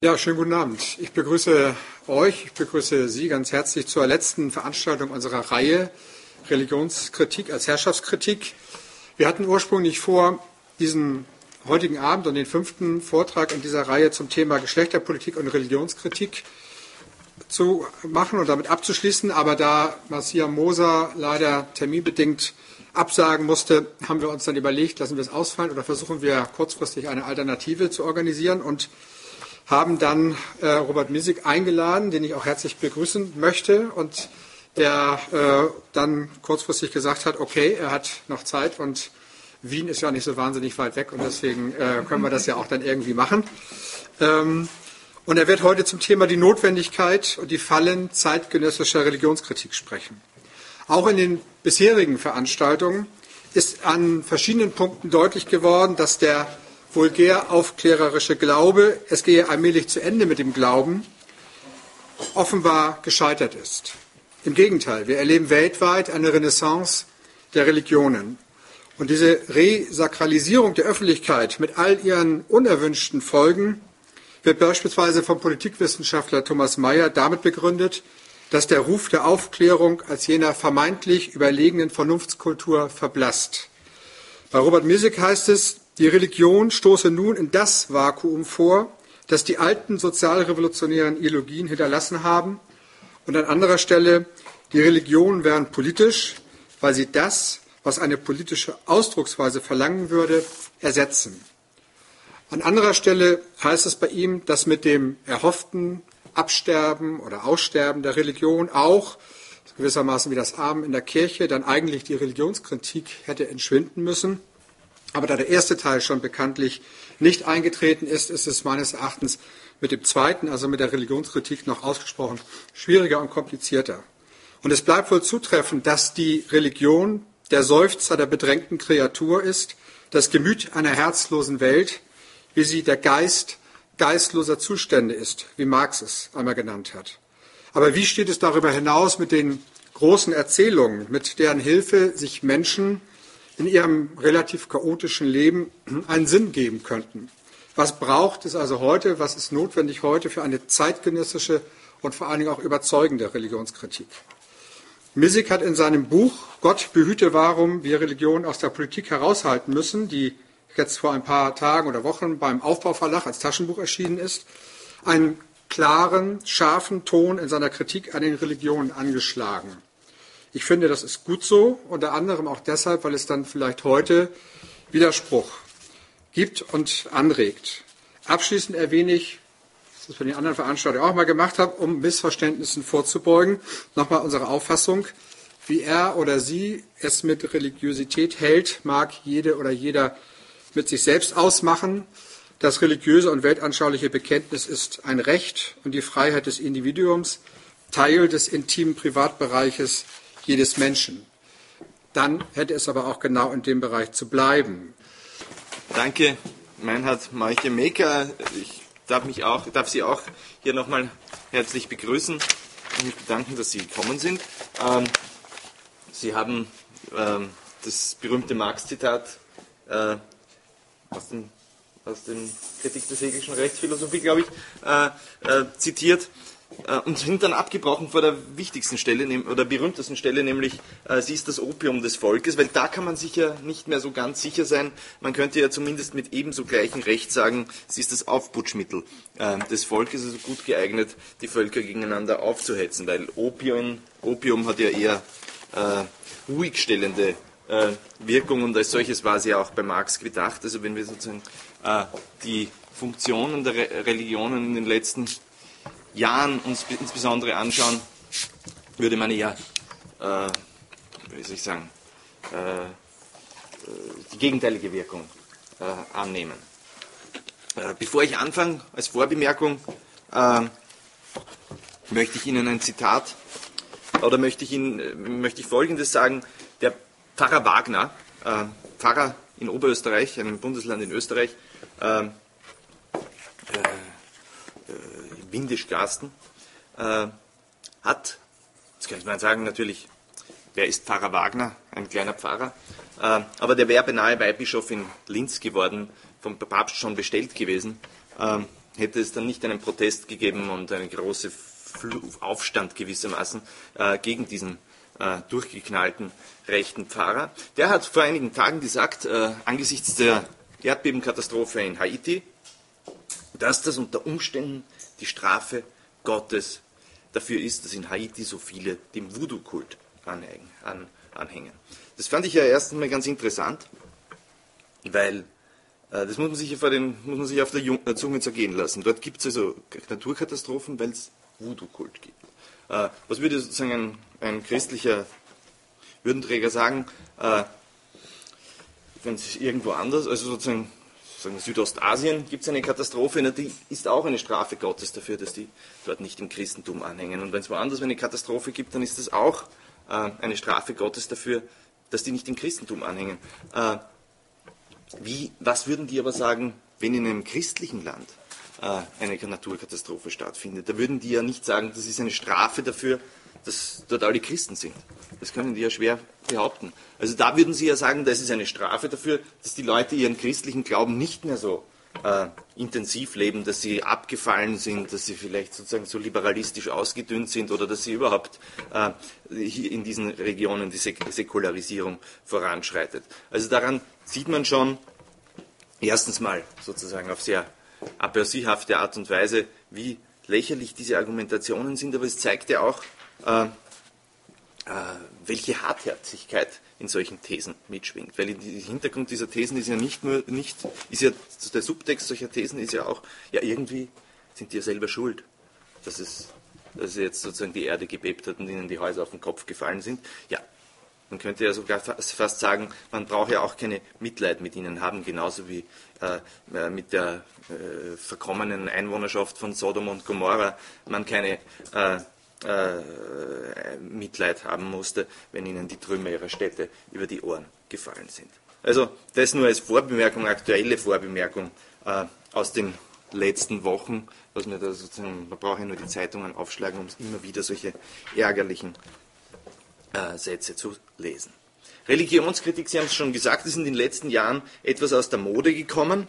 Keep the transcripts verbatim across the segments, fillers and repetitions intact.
Ja, schönen guten Abend. Ich begrüße euch, ich begrüße Sie ganz herzlich zur letzten Veranstaltung unserer Reihe Religionskritik als Herrschaftskritik. Wir hatten ursprünglich vor, diesen heutigen Abend und den fünften Vortrag in dieser Reihe zum Thema Geschlechterpolitik und Religionskritik zu machen und damit abzuschließen. Aber da Marcia Moser leider terminbedingt absagen musste, haben wir uns dann überlegt, lassen wir es ausfallen oder versuchen wir kurzfristig eine Alternative zu organisieren und haben dann äh, Robert Misig eingeladen, den ich auch herzlich begrüßen möchte und der äh, dann kurzfristig gesagt hat, okay, er hat noch Zeit und Wien ist ja nicht so wahnsinnig weit weg und deswegen äh, können wir das ja auch dann irgendwie machen. Ähm, und er wird heute zum Thema die Notwendigkeit und die Fallen zeitgenössischer Religionskritik sprechen. Auch in den bisherigen Veranstaltungen ist an verschiedenen Punkten deutlich geworden, dass der vulgär aufklärerische Glaube, es gehe allmählich zu Ende mit dem Glauben, offenbar gescheitert ist. Im Gegenteil, wir erleben weltweit eine Renaissance der Religionen. Und diese Resakralisierung der Öffentlichkeit mit all ihren unerwünschten Folgen wird beispielsweise vom Politikwissenschaftler Thomas Mayer damit begründet, dass der Ruf der Aufklärung als jener vermeintlich überlegenen Vernunftskultur verblasst. Bei Robert Misig heißt es, die Religion stoße nun in das Vakuum vor, das die alten sozialrevolutionären Ideologien hinterlassen haben. Und an anderer Stelle, die Religionen wären politisch, weil sie das, was eine politische Ausdrucksweise verlangen würde, ersetzen. An anderer Stelle heißt es bei ihm, dass mit dem erhofften Absterben oder Aussterben der Religion auch, gewissermaßen wie das Amen in der Kirche, dann eigentlich die Religionskritik hätte entschwinden müssen. Aber da der erste Teil schon bekanntlich nicht eingetreten ist, ist es meines Erachtens mit dem zweiten, also mit der Religionskritik, noch ausgesprochen schwieriger und komplizierter. Und es bleibt wohl zutreffend, dass die Religion der Seufzer der bedrängten Kreatur ist, das Gemüt einer herzlosen Welt, wie sie der Geist geistloser Zustände ist, wie Marx es einmal genannt hat. Aber wie steht es darüber hinaus mit den großen Erzählungen, mit deren Hilfe sich Menschen in ihrem relativ chaotischen Leben einen Sinn geben könnten? Was braucht es also heute, was ist notwendig heute für eine zeitgenössische und vor allen Dingen auch überzeugende Religionskritik? Misig hat in seinem Buch Gott behüte, warum wir Religion aus der Politik heraushalten müssen, die jetzt vor ein paar Tagen oder Wochen beim Aufbauverlag als Taschenbuch erschienen ist, einen klaren, scharfen Ton in seiner Kritik an den Religionen angeschlagen. Ich finde, das ist gut so, unter anderem auch deshalb, weil es dann vielleicht heute Widerspruch gibt und anregt. Abschließend erwähne ich, das wir in den anderen Veranstaltungen auch mal gemacht haben, um Missverständnissen vorzubeugen, nochmal unsere Auffassung. Wie er oder sie es mit Religiosität hält, mag jede oder jeder mit sich selbst ausmachen. Das religiöse und weltanschauliche Bekenntnis ist ein Recht und die Freiheit des Individuums, Teil des intimen Privatbereiches jedes Menschen. Dann hätte es aber auch genau in dem Bereich zu bleiben. Danke, Meinhard Malche-Mecker. Ich darf, mich auch, darf Sie auch hier nochmal herzlich begrüßen und mich bedanken, dass Sie gekommen sind. Ähm, Sie haben ähm, das berühmte Marx-Zitat äh, aus, dem, aus dem Kritik der Hegelischen Rechtsphilosophie, glaube ich, äh, äh, zitiert. Und sind dann abgebrochen vor der wichtigsten Stelle oder berühmtesten Stelle, nämlich äh, sie ist das Opium des Volkes, weil da kann man sicher nicht mehr so ganz sicher sein. Man könnte ja zumindest mit ebenso gleichem Recht sagen, sie ist das Aufputschmittel äh, des Volkes, also gut geeignet, die Völker gegeneinander aufzuhetzen, weil Opium, Opium hat ja eher äh, ruhigstellende äh, Wirkung und als solches war sie ja auch bei Marx gedacht. Also wenn wir sozusagen äh, die Funktionen der Re- Religionen in den letzten Jahren uns insbesondere anschauen, würde man ja, äh, wie soll ich sagen, äh, die gegenteilige Wirkung äh, annehmen. Äh, bevor ich anfange, als Vorbemerkung, äh, möchte ich Ihnen ein Zitat, oder möchte ich Ihnen möchte ich Folgendes sagen. Der Pfarrer Wagner, äh, Pfarrer in Oberösterreich, einem Bundesland in Österreich, äh, äh, Windischgarsten, äh, hat, jetzt könnte man sagen natürlich, wer ist Pfarrer Wagner? Ein kleiner Pfarrer, äh, aber der wäre beinahe Weihbischof in Linz geworden, vom Papst schon bestellt gewesen. Äh, hätte es dann nicht einen Protest gegeben und einen großen Aufstand gewissermaßen äh, gegen diesen äh, durchgeknallten rechten Pfarrer. Der hat vor einigen Tagen gesagt, äh, angesichts der Erdbebenkatastrophe in Haiti, dass das unter Umständen die Strafe Gottes dafür ist, dass in Haiti so viele dem Voodoo-Kult anhängen, an, anhängen. Das fand ich ja erst einmal ganz interessant, weil äh, das muss man sich, ja vor den, muss man sich auf der Jung, äh, Zunge zergehen lassen. Dort gibt es also Naturkatastrophen, weil es Voodoo-Kult gibt. Äh, was würde sozusagen ein, ein christlicher Würdenträger sagen, äh, wenn es irgendwo anders, also sozusagen sagen wir Südostasien, gibt es eine Katastrophe, die ist auch eine Strafe Gottes dafür, dass die dort nicht im Christentum anhängen. Und wenn es woanders eine Katastrophe gibt, dann ist das auch äh, eine Strafe Gottes dafür, dass die nicht im Christentum anhängen. Äh, wie, was würden die aber sagen, wenn in einem christlichen Land äh, eine Naturkatastrophe stattfindet? Da würden die ja nicht sagen, das ist eine Strafe dafür, dass dort alle Christen sind. Das können die ja schwer behaupten. Also da würden sie ja sagen, das ist eine Strafe dafür, dass die Leute ihren christlichen Glauben nicht mehr so äh, intensiv leben, dass sie abgefallen sind, dass sie vielleicht sozusagen so liberalistisch ausgedünnt sind oder dass sie überhaupt äh, hier in diesen Regionen die Sek- Säkularisierung voranschreitet. Also daran sieht man schon erstens mal sozusagen auf sehr aperçihafte Art und Weise, wie lächerlich diese Argumentationen sind, aber es zeigt ja auch, äh, äh, welche Hartherzigkeit in solchen Thesen mitschwingt. Weil der Hintergrund dieser Thesen ist ja nicht nur, nicht, ist ja, der Subtext solcher Thesen ist ja auch, ja irgendwie sind die ja selber schuld, dass es, dass jetzt sozusagen die Erde gebebt hat und ihnen die Häuser auf den Kopf gefallen sind. Ja, man könnte ja sogar fast sagen, man braucht ja auch keine Mitleid mit ihnen haben, genauso wie äh, mit der äh, verkommenen Einwohnerschaft von Sodom und Gomorra man keine äh, äh, Mitleid haben musste, wenn ihnen die Trümmer ihrer Städte über die Ohren gefallen sind. Also das nur als Vorbemerkung, aktuelle Vorbemerkung äh, aus den letzten Wochen, was mir da sozusagen, man braucht ja nur die Zeitungen aufschlagen, um immer wieder solche ärgerlichen äh, Sätze zu lesen. Religionskritik, Sie haben es schon gesagt, ist in den letzten Jahren etwas aus der Mode gekommen,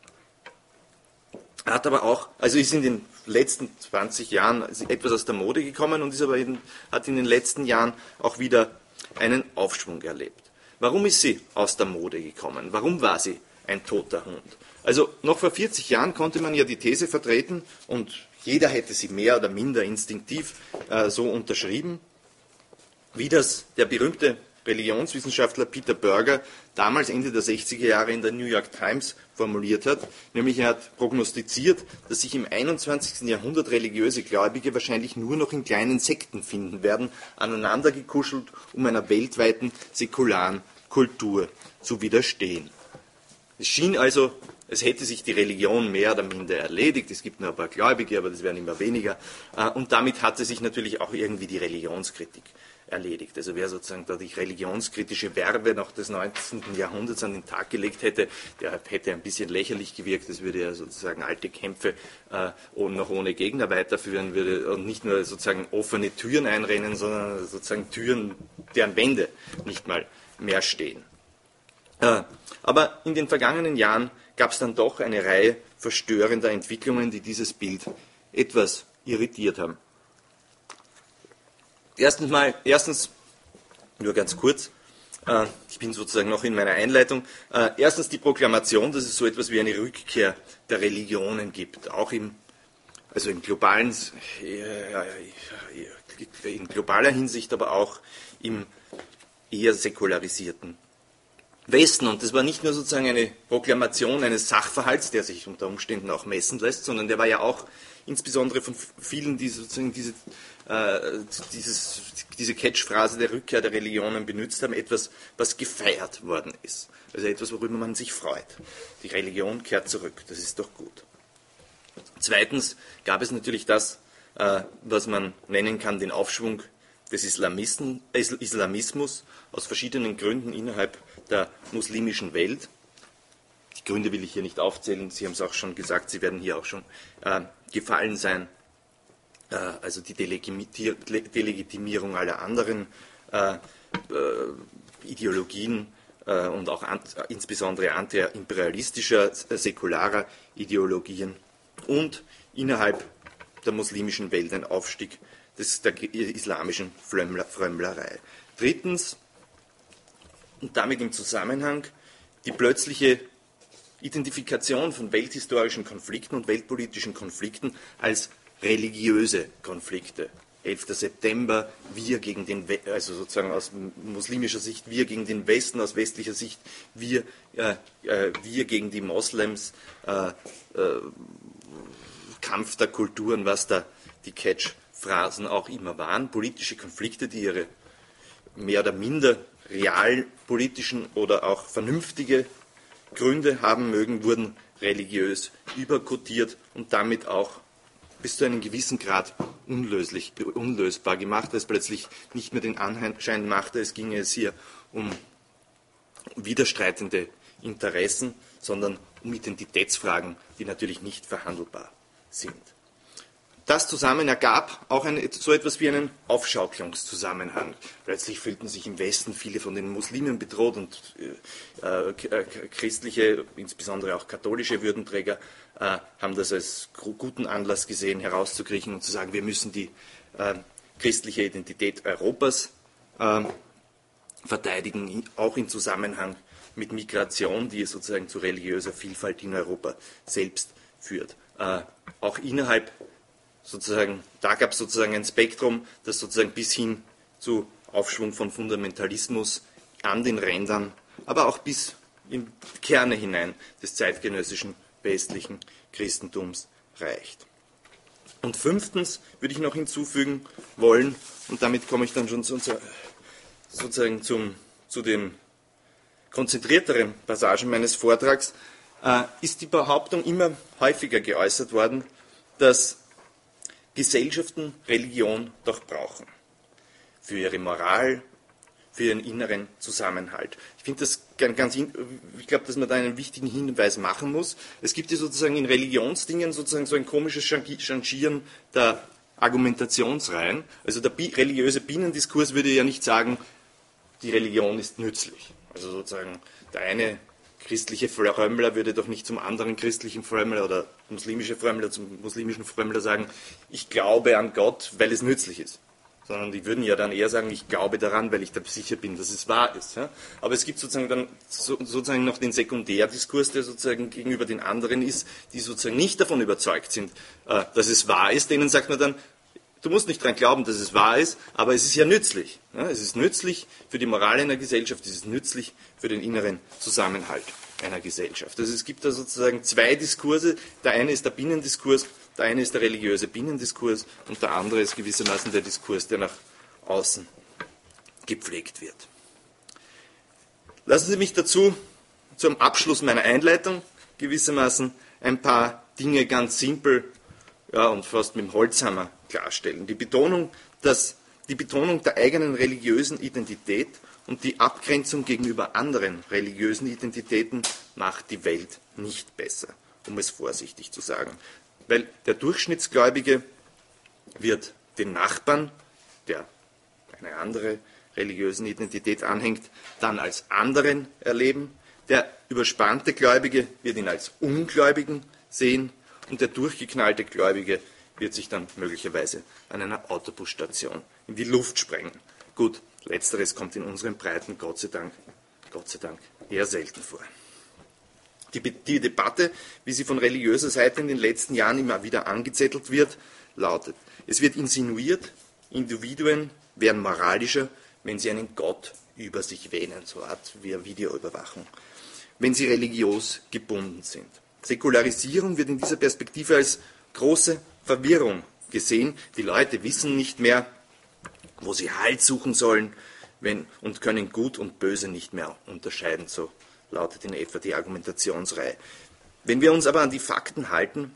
hat aber auch, also ist in den letzten zwanzig Jahren etwas aus der Mode gekommen und ist aber eben, hat in den letzten Jahren auch wieder einen Aufschwung erlebt. Warum ist sie aus der Mode gekommen? Warum war sie ein toter Hund? Also noch vor vierzig Jahren konnte man ja die These vertreten und jeder hätte sie mehr oder minder instinktiv äh, so unterschrieben, wie das der berühmte Religionswissenschaftler Peter Berger damals Ende der sechziger Jahre in der New York Times formuliert hat, nämlich er hat prognostiziert, dass sich im einundzwanzigsten Jahrhundert religiöse Gläubige wahrscheinlich nur noch in kleinen Sekten finden werden, aneinandergekuschelt, um einer weltweiten säkularen Kultur zu widerstehen. Es schien also, es hätte sich die Religion mehr oder minder erledigt, es gibt nur ein paar Gläubige, aber das werden immer weniger, und damit hatte sich natürlich auch irgendwie die Religionskritik erledigt. Also wer sozusagen da die religionskritische Verve noch des neunzehnten Jahrhunderts an den Tag gelegt hätte, der hätte ein bisschen lächerlich gewirkt. Das würde ja sozusagen alte Kämpfe äh, noch ohne Gegner weiterführen würde und nicht nur sozusagen offene Türen einrennen, sondern sozusagen Türen, deren Wände nicht mal mehr stehen. Äh, aber in den vergangenen Jahren gab es dann doch eine Reihe verstörender Entwicklungen, die dieses Bild etwas irritiert haben. Erstens mal, erstens, nur ganz kurz, äh, ich bin sozusagen noch in meiner Einleitung, äh, erstens die Proklamation, dass es so etwas wie eine Rückkehr der Religionen gibt, auch im, also im globalen, äh, in globaler Hinsicht, aber auch im eher säkularisierten Westen. Und das war nicht nur sozusagen eine Proklamation eines Sachverhalts, der sich unter Umständen auch messen lässt, sondern der war ja auch insbesondere von vielen, die sozusagen diese, äh, dieses, diese Catchphrase der Rückkehr der Religionen benutzt haben, etwas, was gefeiert worden ist. Also etwas, worüber man sich freut. Die Religion kehrt zurück, das ist doch gut. Zweitens gab es natürlich das, äh, was man nennen kann, den Aufschwung des Islamisten, äh, Islamismus aus verschiedenen Gründen innerhalb der muslimischen Welt. Die Gründe will ich hier nicht aufzählen, Sie haben es auch schon gesagt, sie werden hier auch schon äh, gefallen sein. Äh, also die Delegitimierung aller anderen äh, äh, Ideologien äh, und auch ant, insbesondere antiimperialistischer, äh, säkularer Ideologien. und innerhalb der muslimischen Welt ein Aufstieg des, der islamischen Frömmler, Frömmlerei. Drittens, und damit im Zusammenhang, die plötzliche Identifikation von welthistorischen Konflikten und weltpolitischen Konflikten als religiöse Konflikte. elfter September, wir gegen den, We also sozusagen aus muslimischer Sicht, wir gegen den Westen, aus westlicher Sicht, wir, äh, äh, wir gegen die Moslems, äh, äh, Kampf der Kulturen, was da die Catch-Phrasen auch immer waren, politische Konflikte, die ihre mehr oder minder realpolitischen oder auch vernünftige Gründe haben mögen, wurden religiös überkodiert und damit auch bis zu einem gewissen Grad unlöslich, unlösbar gemacht, weil es plötzlich nicht mehr den Anschein machte, es ginge es hier um widerstreitende Interessen, sondern um Identitätsfragen, die natürlich nicht verhandelbar sind. Das zusammen ergab auch ein, so etwas wie einen Aufschaukelungszusammenhang. Plötzlich fühlten sich im Westen viele von den Muslimen bedroht und äh, äh, christliche, insbesondere auch katholische Würdenträger, äh, haben das als guten Anlass gesehen, herauszukriechen und zu sagen, wir müssen die äh, christliche Identität Europas äh, verteidigen, auch in Zusammenhang mit Migration, die sozusagen zu religiöser Vielfalt in Europa selbst führt. Äh, auch innerhalb Sozusagen, da gab es sozusagen ein Spektrum, das sozusagen bis hin zu Aufschwung von Fundamentalismus an den Rändern, aber auch bis in Kerne hinein des zeitgenössischen westlichen Christentums reicht. Und fünftens würde ich noch hinzufügen wollen, und damit komme ich dann schon zu, sozusagen zum, zu den konzentrierteren Passagen meines Vortrags, äh, ist die Behauptung immer häufiger geäußert worden, dass Gesellschaften Religion doch brauchen. Für ihre Moral, für ihren inneren Zusammenhalt. Ich finde das ganz, ich glaube, dass man da einen wichtigen Hinweis machen muss. Es gibt ja sozusagen in Religionsdingen sozusagen so ein komisches Changieren der Argumentationsreihen. Also der religiöse Binnendiskurs würde ja nicht sagen, die Religion ist nützlich. Also sozusagen der eine christliche Frömmler würde doch nicht zum anderen christlichen Frömmler oder muslimische Frömmler zum muslimischen Frömmler sagen, ich glaube an Gott, weil es nützlich ist. Sondern die würden ja dann eher sagen, ich glaube daran, weil ich da sicher bin, dass es wahr ist. Ja? Aber es gibt sozusagen dann so, sozusagen noch den Sekundärdiskurs, der sozusagen gegenüber den anderen ist, die sozusagen nicht davon überzeugt sind, äh, dass es wahr ist. Denen sagt man dann, du musst nicht daran glauben, dass es wahr ist, aber es ist ja nützlich. Ja? Es ist nützlich für die Moral einer Gesellschaft, es ist nützlich für den inneren Zusammenhalt einer Gesellschaft. Also es gibt da sozusagen zwei Diskurse. Der eine ist der Binnendiskurs, der eine ist der religiöse Binnendiskurs und der andere ist gewissermaßen der Diskurs, der nach außen gepflegt wird. Lassen Sie mich dazu zum Abschluss meiner Einleitung gewissermaßen ein paar Dinge ganz simpel, ja, und fast mit dem Holzhammer klarstellen. Die Betonung, dass die Betonung der eigenen religiösen Identität und die Abgrenzung gegenüber anderen religiösen Identitäten macht die Welt nicht besser, um es vorsichtig zu sagen. Weil der Durchschnittsgläubige wird den Nachbarn, der eine andere religiösen Identität anhängt, dann als anderen erleben. Der überspannte Gläubige wird ihn als Ungläubigen sehen und der durchgeknallte Gläubige wird sich dann möglicherweise an einer Autobusstation in die Luft sprengen. Gut, letzteres kommt in unseren Breiten Gott sei Dank, Gott sei Dank eher selten vor. Die, die Debatte, wie sie von religiöser Seite in den letzten Jahren immer wieder angezettelt wird, lautet: Es wird insinuiert, Individuen wären moralischer, wenn sie einen Gott über sich wähnen, so eine Art wie Videoüberwachung, wenn sie religiös gebunden sind. Säkularisierung wird in dieser Perspektive als große Verwirrung gesehen. Die Leute wissen nicht mehr, wo sie Halt suchen sollen, wenn, und können Gut und Böse nicht mehr unterscheiden, so lautet in etwa die Argumentationsreihe. Wenn wir uns aber an die Fakten halten,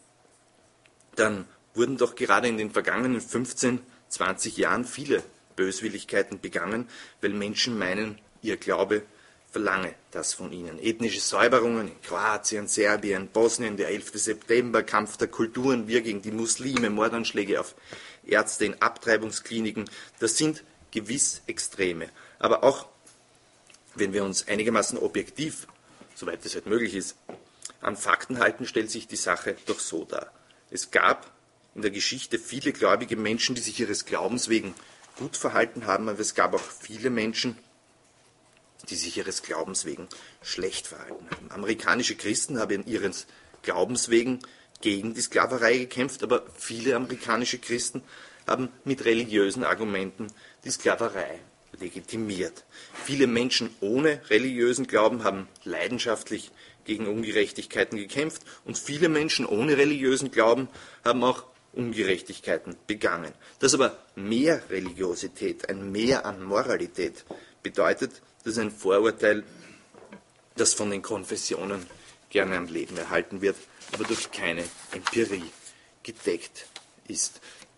dann wurden doch gerade in den vergangenen fünfzehn, zwanzig Jahren viele Böswilligkeiten begangen, weil Menschen meinen, ihr Glaube verlange das von ihnen. Ethnische Säuberungen in Kroatien, Serbien, Bosnien, der elfte September, Kampf der Kulturen, wir gegen die Muslime, Mordanschläge auf Ärzte in Abtreibungskliniken, das sind gewiss Extreme. Aber auch wenn wir uns einigermaßen objektiv, soweit es halt möglich ist, an Fakten halten, stellt sich die Sache doch so dar. Es gab in der Geschichte viele gläubige Menschen, die sich ihres Glaubens wegen gut verhalten haben, aber es gab auch viele Menschen, die sich ihres Glaubens wegen schlecht verhalten haben. Amerikanische Christen haben ihres Glaubens wegen gegen die Sklaverei gekämpft, aber viele amerikanische Christen haben mit religiösen Argumenten die Sklaverei legitimiert. Viele Menschen ohne religiösen Glauben haben leidenschaftlich gegen Ungerechtigkeiten gekämpft und viele Menschen ohne religiösen Glauben haben auch Ungerechtigkeiten begangen. Dass aber mehr Religiosität, ein Mehr an Moralität bedeutet, das ist ein Vorurteil, das von den Konfessionen gerne am Leben erhalten wird, aber durch keine Empirie gedeckt ist.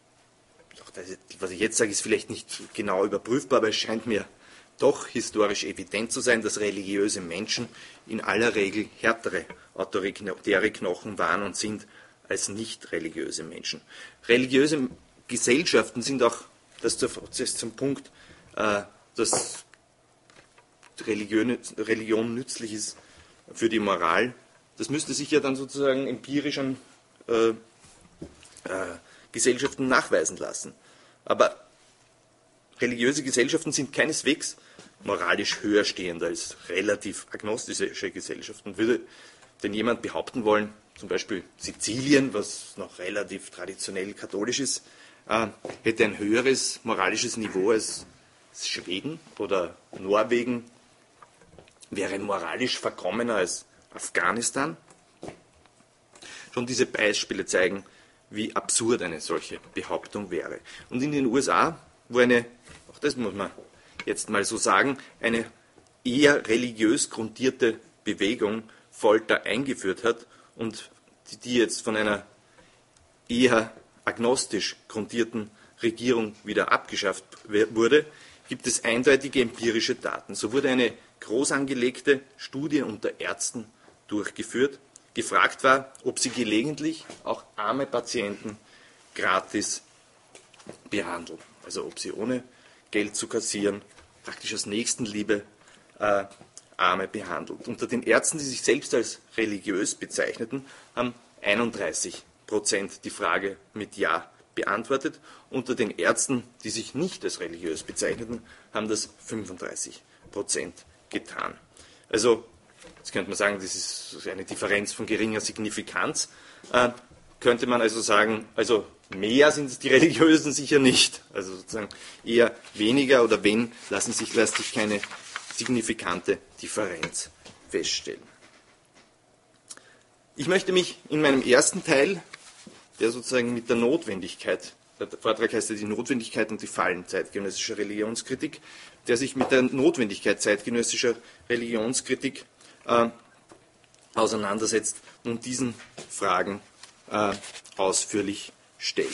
Was ich jetzt sage, ist vielleicht nicht genau überprüfbar, aber es scheint mir doch historisch evident zu sein, dass religiöse Menschen in aller Regel härtere autoritäre Knochen waren und sind als nicht religiöse Menschen. Religiöse Gesellschaften sind auch, das ist zum Punkt, dass Religion, Religion nützlich ist für die Moral. Das müsste sich ja dann sozusagen empirisch an äh, äh, Gesellschaften nachweisen lassen. Aber religiöse Gesellschaften sind keineswegs moralisch höher stehend als relativ agnostische Gesellschaften. Würde denn jemand behaupten wollen, zum Beispiel Sizilien, was noch relativ traditionell katholisch ist, äh, hätte ein höheres moralisches Niveau als Schweden oder Norwegen, wäre moralisch verkommener als Afghanistan? Schon diese Beispiele zeigen, wie absurd eine solche Behauptung wäre. Und in den U S A, wo eine, auch das muss man jetzt mal so sagen, eine eher religiös grundierte Bewegung Folter eingeführt hat und die jetzt von einer eher agnostisch grundierten Regierung wieder abgeschafft wurde, gibt es eindeutige empirische Daten. So wurde eine groß angelegte Studie unter Ärzten durchgeführt. Gefragt war, ob sie gelegentlich auch arme Patienten gratis behandeln. Also ob sie ohne Geld zu kassieren, praktisch aus Nächstenliebe äh, Arme behandelt. Unter den Ärzten, die sich selbst als religiös bezeichneten, haben einunddreißig Prozent die Frage mit Ja beantwortet. Unter den Ärzten, die sich nicht als religiös bezeichneten, haben das fünfunddreißig Prozent getan. Also, jetzt könnte man sagen, das ist eine Differenz von geringer Signifikanz. Äh, könnte man also sagen, also mehr sind es die Religiösen sicher nicht. Also sozusagen eher weniger oder wenn, lassen sich, lässt sich keine signifikante Differenz feststellen. Ich möchte mich in meinem ersten Teil, der sozusagen mit der Notwendigkeit, der Vortrag heißt ja die Notwendigkeit und die Fallen zeitgenössischer Religionskritik, der sich mit der Notwendigkeit zeitgenössischer Religionskritik äh, auseinandersetzt und diesen Fragen äh, ausführlich stellen.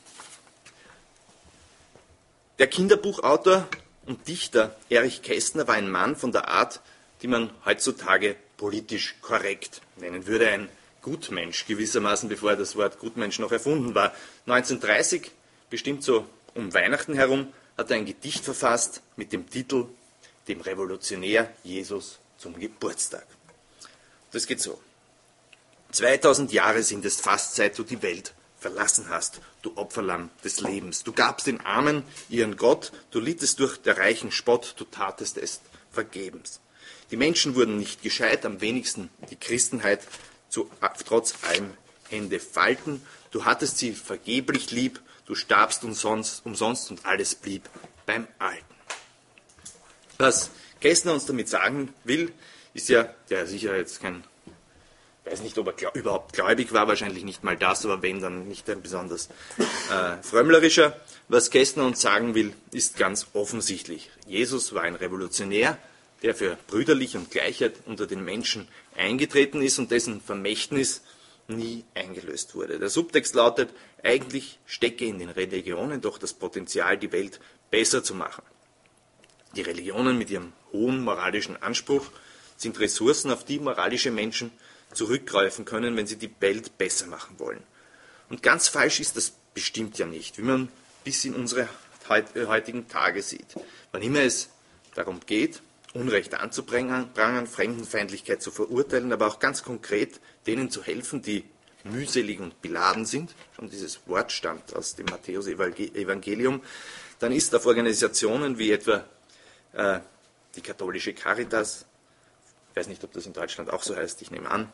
Der Kinderbuchautor und Dichter Erich Kästner war ein Mann von der Art, die man heutzutage politisch korrekt nennen würde, ein Gutmensch gewissermaßen, bevor das Wort Gutmensch noch erfunden war. neunzehnhundertdreißig, bestimmt so um Weihnachten herum, hat er ein Gedicht verfasst mit dem Titel Dem Revolutionär Jesus zum Geburtstag. Das geht so. zweitausend Jahre sind es fast, seit du die Welt verlassen hast, du Opferlamm des Lebens. Du gabst den Armen ihren Gott, du littest durch der Reichen Spott, du tatest es vergebens. Die Menschen wurden nicht gescheit, am wenigsten die Christenheit, zu, trotz allem Hände falten. Du hattest sie vergeblich lieb, du starbst umsonst, umsonst und alles blieb beim Alten. Was Kästner uns damit sagen will, ist ja, der sicher jetzt kein, ich weiß nicht, ob er glaub, überhaupt gläubig war, wahrscheinlich nicht mal das, aber wenn, dann nicht ein besonders äh, frömmlerischer. Was Kästner uns sagen will, ist ganz offensichtlich. Jesus war ein Revolutionär, der für Brüderlich und Gleichheit unter den Menschen eingetreten ist und dessen Vermächtnis nie eingelöst wurde. Der Subtext lautet, eigentlich stecke in den Religionen doch das Potenzial, die Welt besser zu machen. Die Religionen mit ihrem hohen moralischen Anspruch sind Ressourcen, auf die moralische Menschen zurückgreifen können, wenn sie die Welt besser machen wollen. Und ganz falsch ist das bestimmt ja nicht, wie man bis in unsere heutigen Tage sieht. Wann immer es darum geht, Unrecht anzuprangern, Fremdenfeindlichkeit zu verurteilen, aber auch ganz konkret denen zu helfen, die mühselig und beladen sind. Schon dieses Wort stammt aus dem Matthäus-Evangelium. Dann ist auf Organisationen wie etwa äh, die katholische Caritas, ich weiß nicht, ob das in Deutschland auch so heißt, ich nehme an,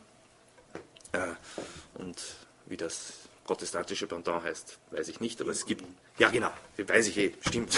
äh, und wie das protestantische Pendant heißt, weiß ich nicht, aber es gibt, ja genau, weiß ich eh, stimmt,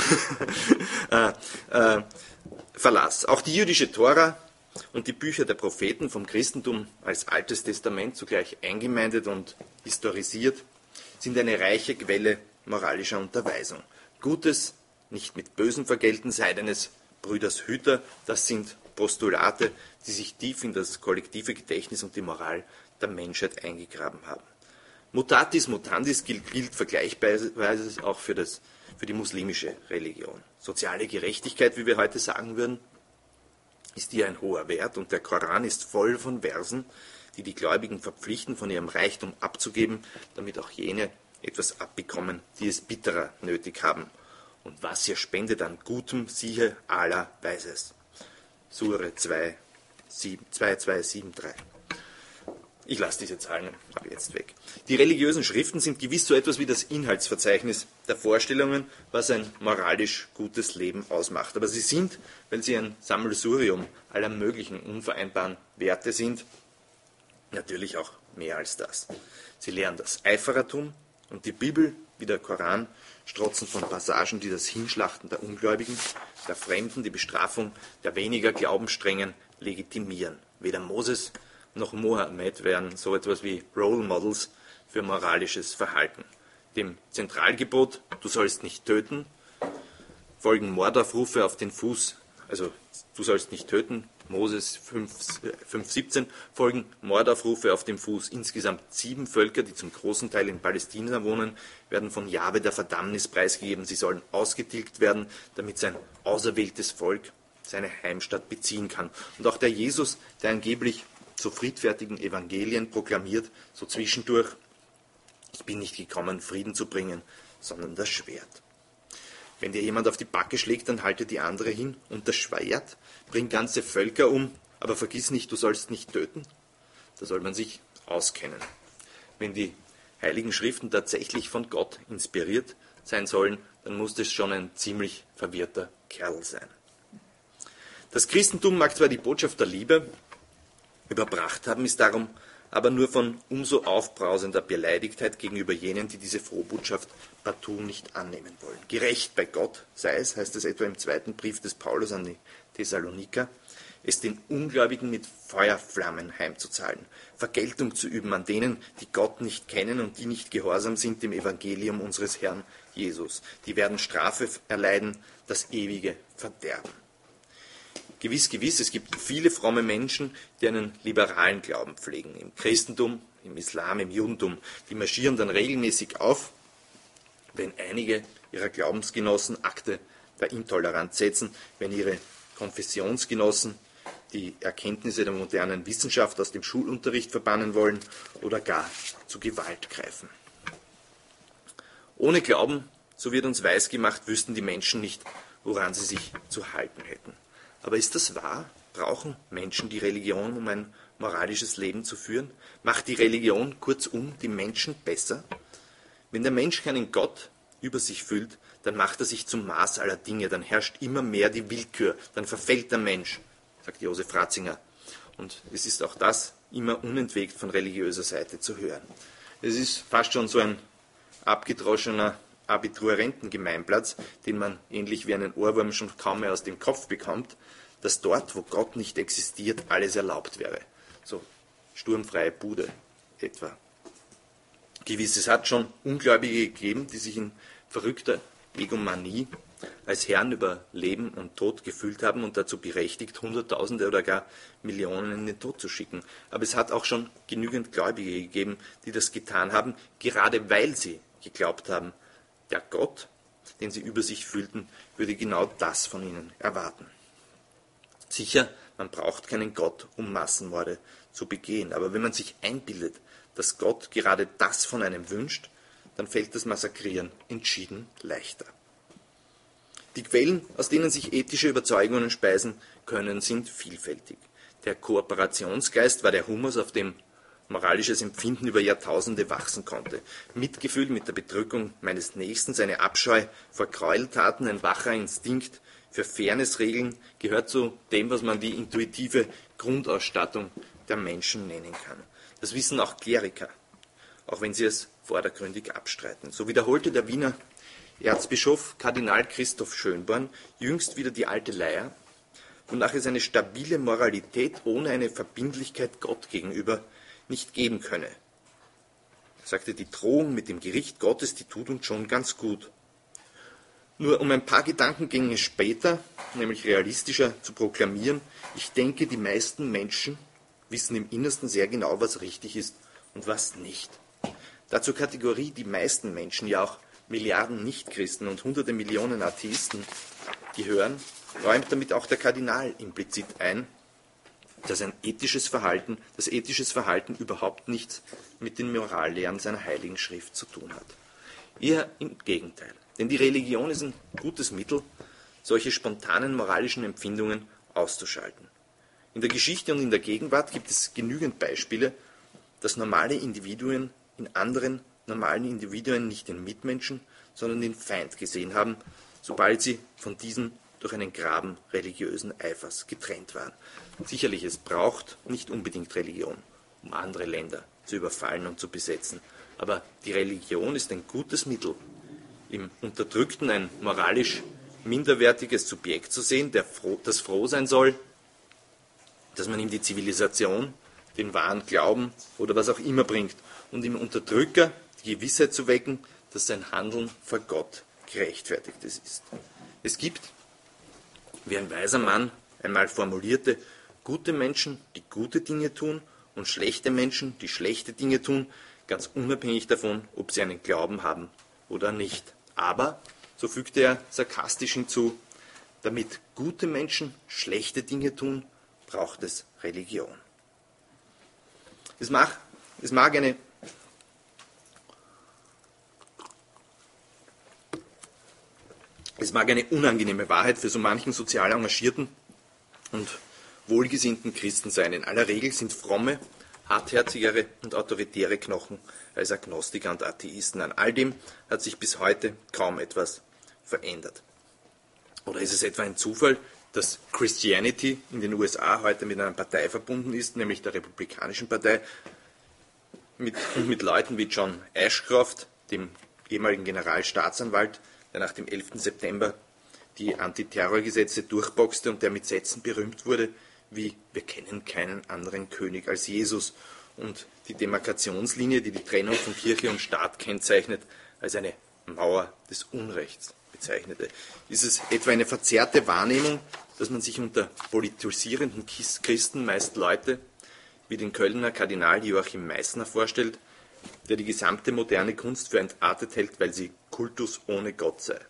äh, äh, Verlass. Auch die jüdische Tora und die Bücher der Propheten vom Christentum als Altes Testament zugleich eingemeindet und historisiert, sind eine reiche Quelle moralischer Unterweisung. Gutes nicht mit Bösem vergelten, sei eines Brüders Hüter, das sind Postulate, die sich tief in das kollektive Gedächtnis und die Moral der Menschheit eingegraben haben. Mutatis mutandis gilt, gilt vergleichsweise auch für, das, für die muslimische Religion. Soziale Gerechtigkeit, wie wir heute sagen würden, ist hier ein hoher Wert und der Koran ist voll von Versen, die die Gläubigen verpflichten, von ihrem Reichtum abzugeben, damit auch jene etwas abbekommen, die es bitterer nötig haben. Und was ihr spendet an Gutem, siehe, Allah weiß es. Sure zwei, zwei, sieben, drei. Ich lasse diese Zahlen ab jetzt weg. Die religiösen Schriften sind gewiss so etwas wie das Inhaltsverzeichnis der Vorstellungen, was ein moralisch gutes Leben ausmacht. Aber sie sind, weil sie ein Sammelsurium aller möglichen unvereinbaren Werte sind, natürlich auch mehr als das. Sie lehren das Eiferertum und die Bibel, wie der Koran, strotzen von Passagen, die das Hinschlachten der Ungläubigen, der Fremden, die Bestrafung der weniger Glaubensstrengen legitimieren. Weder Moses noch Mohammed wären so etwas wie Role Models für moralisches Verhalten. Dem Zentralgebot, du sollst nicht töten, folgen Mordaufrufe auf den Fuß, also du sollst nicht töten, Moses fünf, siebzehn, folgen Mordaufrufe auf dem Fuß. Insgesamt sieben Völker, die zum großen Teil in Palästina wohnen, werden von Jahwe der Verdammnis preisgegeben. Sie sollen ausgetilgt werden, damit sein auserwähltes Volk seine Heimstatt beziehen kann. Und auch der Jesus, der angeblich so friedfertigen Evangelien proklamiert, so zwischendurch, ich bin nicht gekommen, Frieden zu bringen, sondern das Schwert. Wenn dir jemand auf die Backe schlägt, dann halte die andere hin und das Schwert bringt ganze Völker um, aber vergiss nicht, du sollst nicht töten. Da soll man sich auskennen. Wenn die Heiligen Schriften tatsächlich von Gott inspiriert sein sollen, dann muss das schon ein ziemlich verwirrter Kerl sein. Das Christentum mag zwar die Botschaft der Liebe überbracht haben, ist darum aber nur von umso aufbrausender Beleidigtheit gegenüber jenen, die diese Frohbotschaft partout nicht annehmen wollen. Gerecht bei Gott sei es, heißt es etwa im zweiten Brief des Paulus an die Thessaloniker, es den Ungläubigen mit Feuerflammen heimzuzahlen, Vergeltung zu üben an denen, die Gott nicht kennen und die nicht gehorsam sind dem Evangelium unseres Herrn Jesus. Die werden Strafe erleiden, das ewige Verderben. Gewiss, gewiss, es gibt viele fromme Menschen, die einen liberalen Glauben pflegen. Im Christentum, im Islam, im Judentum. Die marschieren dann regelmäßig auf, wenn einige ihrer Glaubensgenossen Akte der Intoleranz setzen, wenn ihre Konfessionsgenossen die Erkenntnisse der modernen Wissenschaft aus dem Schulunterricht verbannen wollen oder gar zu Gewalt greifen. Ohne Glauben, so wird uns weisgemacht, wüssten die Menschen nicht, woran sie sich zu halten hätten. Aber ist das wahr? Brauchen Menschen die Religion, um ein moralisches Leben zu führen? Macht die Religion kurzum die Menschen besser? Wenn der Mensch keinen Gott über sich fühlt, dann macht er sich zum Maß aller Dinge, dann herrscht immer mehr die Willkür, dann verfällt der Mensch, sagt Josef Ratzinger. Und es ist auch das immer unentwegt von religiöser Seite zu hören. Es ist fast schon so ein abgedroschener Abiturientengemeinplatz, den man ähnlich wie einen Ohrwurm schon kaum mehr aus dem Kopf bekommt, dass dort, wo Gott nicht existiert, alles erlaubt wäre. So sturmfreie Bude etwa. Gewiss, es hat schon Ungläubige gegeben, die sich in verrückter Egomanie als Herren über Leben und Tod gefühlt haben und dazu berechtigt, Hunderttausende oder gar Millionen in den Tod zu schicken. Aber es hat auch schon genügend Gläubige gegeben, die das getan haben, gerade weil sie geglaubt haben, der Gott, den sie über sich fühlten, würde genau das von ihnen erwarten. Sicher, man braucht keinen Gott, um Massenmorde zu begehen. Aber wenn man sich einbildet, dass Gott gerade das von einem wünscht, dann fällt das Massakrieren entschieden leichter. Die Quellen, aus denen sich ethische Überzeugungen speisen können, sind vielfältig. Der Kooperationsgeist war der Humus, auf dem moralisches Empfinden über Jahrtausende wachsen konnte. Mitgefühl mit der Bedrückung meines Nächsten, eine Abscheu vor Gräueltaten, ein wacher Instinkt für Fairnessregeln gehört zu dem, was man die intuitive Grundausstattung der Menschen nennen kann. Das wissen auch Kleriker, auch wenn sie es vordergründig abstreiten. So wiederholte der Wiener Erzbischof Kardinal Christoph Schönborn jüngst wieder die alte Leier, wonach es eine stabile Moralität ohne eine Verbindlichkeit Gott gegenüber nicht geben könne. Er sagte, die Drohung mit dem Gericht Gottes, die tut uns schon ganz gut. Nur um ein paar Gedankengänge später, nämlich realistischer, zu proklamieren, ich denke, die meisten Menschen wissen im Innersten sehr genau, was richtig ist und was nicht. Da zur Kategorie die meisten Menschen, ja auch Milliarden Nichtchristen und hunderte Millionen Atheisten gehören, räumt damit auch der Kardinal implizit ein, dass ein ethisches Verhalten, das ethisches Verhalten überhaupt nichts mit den Morallehren seiner Heiligen Schrift zu tun hat. Eher im Gegenteil. Denn die Religion ist ein gutes Mittel, solche spontanen moralischen Empfindungen auszuschalten. In der Geschichte und in der Gegenwart gibt es genügend Beispiele, dass normale Individuen in anderen normalen Individuen nicht den Mitmenschen, sondern den Feind gesehen haben, sobald sie von diesen durch einen Graben religiösen Eifers getrennt waren. Sicherlich, es braucht nicht unbedingt Religion, um andere Länder zu überfallen und zu besetzen. Aber die Religion ist ein gutes Mittel, im Unterdrückten ein moralisch minderwertiges Subjekt zu sehen, der froh, das froh sein soll, dass man ihm die Zivilisation, den wahren Glauben oder was auch immer bringt, und im Unterdrücker die Gewissheit zu wecken, dass sein Handeln vor Gott gerechtfertigt ist. Es gibt, wie ein weiser Mann einmal formulierte, gute Menschen, die gute Dinge tun, und schlechte Menschen, die schlechte Dinge tun, ganz unabhängig davon, ob sie einen Glauben haben oder nicht. Aber, so fügte er sarkastisch hinzu, damit gute Menschen schlechte Dinge tun, braucht es Religion. Es mag, es mag eine Es mag eine unangenehme Wahrheit für so manchen sozial engagierten und wohlgesinnten Christen sein. In aller Regel sind fromme, hartherzigere und autoritäre Knochen als Agnostiker und Atheisten. An all dem hat sich bis heute kaum etwas verändert. Oder ist es etwa ein Zufall, dass Christianity in den U S A heute mit einer Partei verbunden ist, nämlich der Republikanischen Partei, mit, mit Leuten wie John Ashcroft, dem ehemaligen Generalstaatsanwalt, der nach dem elften September die Antiterrorgesetze durchboxte und der mit Sätzen berühmt wurde, wie wir kennen keinen anderen König als Jesus, und die Demarkationslinie, die die Trennung von Kirche und Staat kennzeichnet, als eine Mauer des Unrechts bezeichnete. Ist es etwa eine verzerrte Wahrnehmung, dass man sich unter politisierenden Christen meist Leute wie den Kölner Kardinal Joachim Meissner vorstellt, der die gesamte moderne Kunst für entartet hält, weil sie Kultus ohne Gott sei?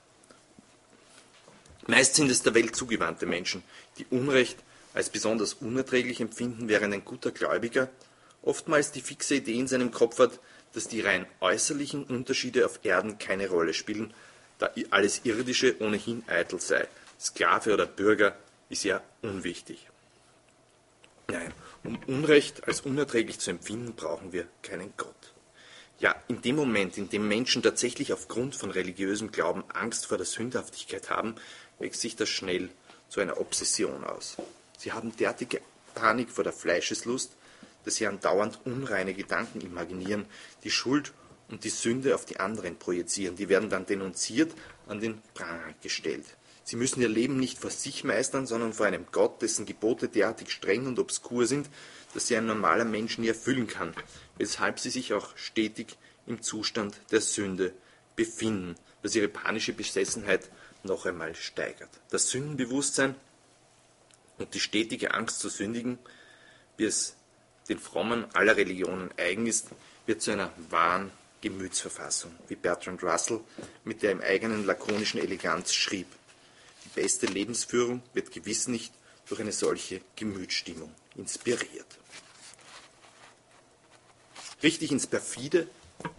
Meist sind es der Welt zugewandte Menschen, die Unrecht als besonders unerträglich empfinden, während ein guter Gläubiger oftmals die fixe Idee in seinem Kopf hat, dass die rein äußerlichen Unterschiede auf Erden keine Rolle spielen, da alles Irdische ohnehin eitel sei. Sklave oder Bürger ist ja unwichtig. Nein, um Unrecht als unerträglich zu empfinden, brauchen wir keinen Gott. Ja, in dem Moment, in dem Menschen tatsächlich aufgrund von religiösem Glauben Angst vor der Sündhaftigkeit haben, wächst sich das schnell zu einer Obsession aus. Sie haben derartige Panik vor der Fleischeslust, dass sie andauernd unreine Gedanken imaginieren, die Schuld und die Sünde auf die anderen projizieren. Die werden dann denunziert, an den Pranger gestellt. Sie müssen ihr Leben nicht vor sich meistern, sondern vor einem Gott, dessen Gebote derartig streng und obskur sind, dass sie ein normaler Mensch nie erfüllen kann, weshalb sie sich auch stetig im Zustand der Sünde befinden, was ihre panische Besessenheit noch einmal steigert. Das Sündenbewusstsein und die stetige Angst zu sündigen, wie es den Frommen aller Religionen eigen ist, wird zu einer wahren Gemütsverfassung, wie Bertrand Russell mit der im eigenen lakonischen Eleganz schrieb. Die beste Lebensführung wird gewiss nicht durch eine solche Gemütsstimmung inspiriert. Richtig ins Perfide